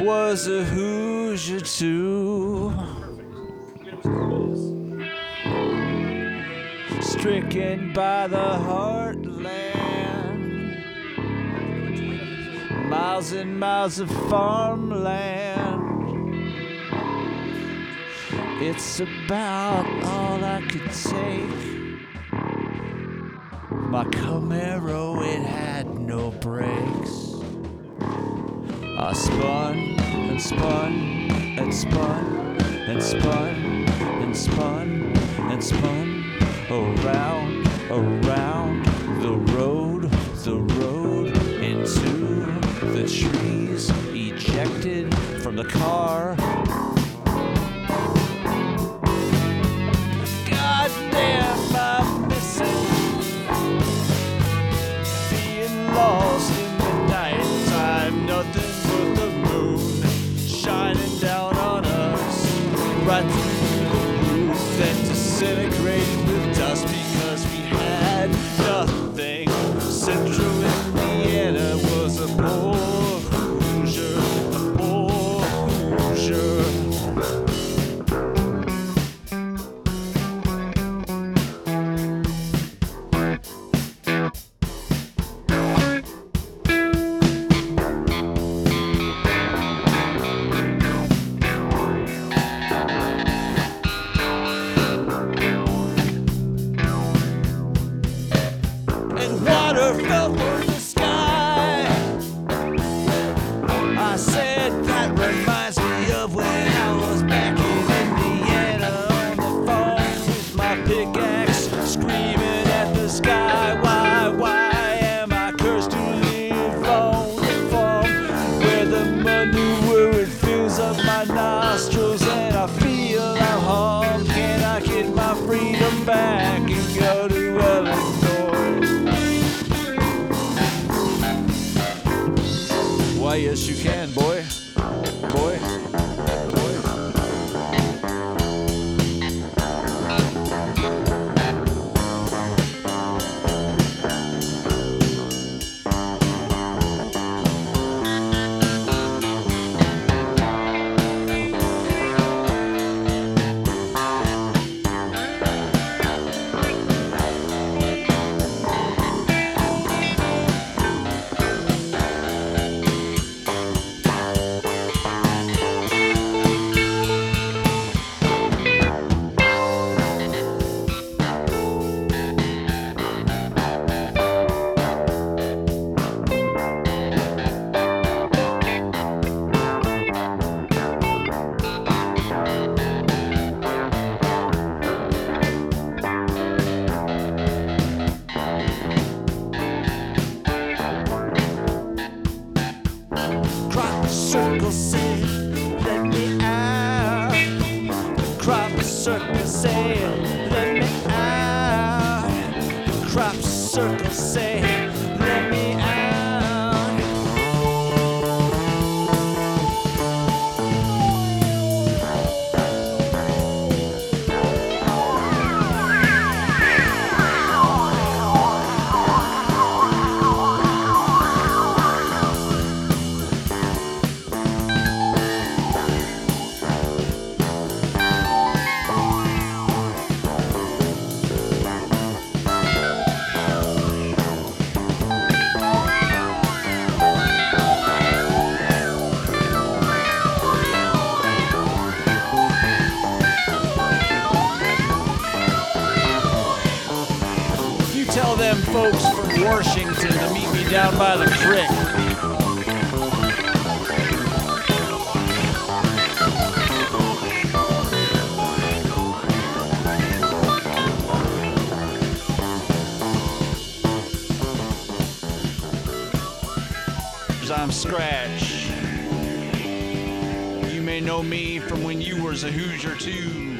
was a Hoosier too. Stricken by the heartland, miles and miles of farmland. It's about all I could take. My Camaro, it had no brakes. I spun and spun and spun and spun and spun and spun around, around the road, into the trees, ejected from the car. Goddamn, I'm missing being lost in the nighttime. Nothing but the moon shining down on us, right through the roof, then disintegrating with dust because we had nothing. Central Indiana was a poor Hoosier, a poor Hoosier. And water fell from the sky. I said that reminds me of when I was back in Indiana on the phone with my pickaxe, screaming at the sky. Why am I cursed to live on the farm where the manure it fills up my nostrils and I feel I'm home? Can I get my freedom back and go to Illinois? Why, yes, you can, boy. Boy. Boy. Crop circle said, let me out. Crop circle said, let me out. Crop circle said, let me out. Tell them folks from Washington to meet me down by the creek. I'm Scratch. You may know me from when you was a Hoosier too.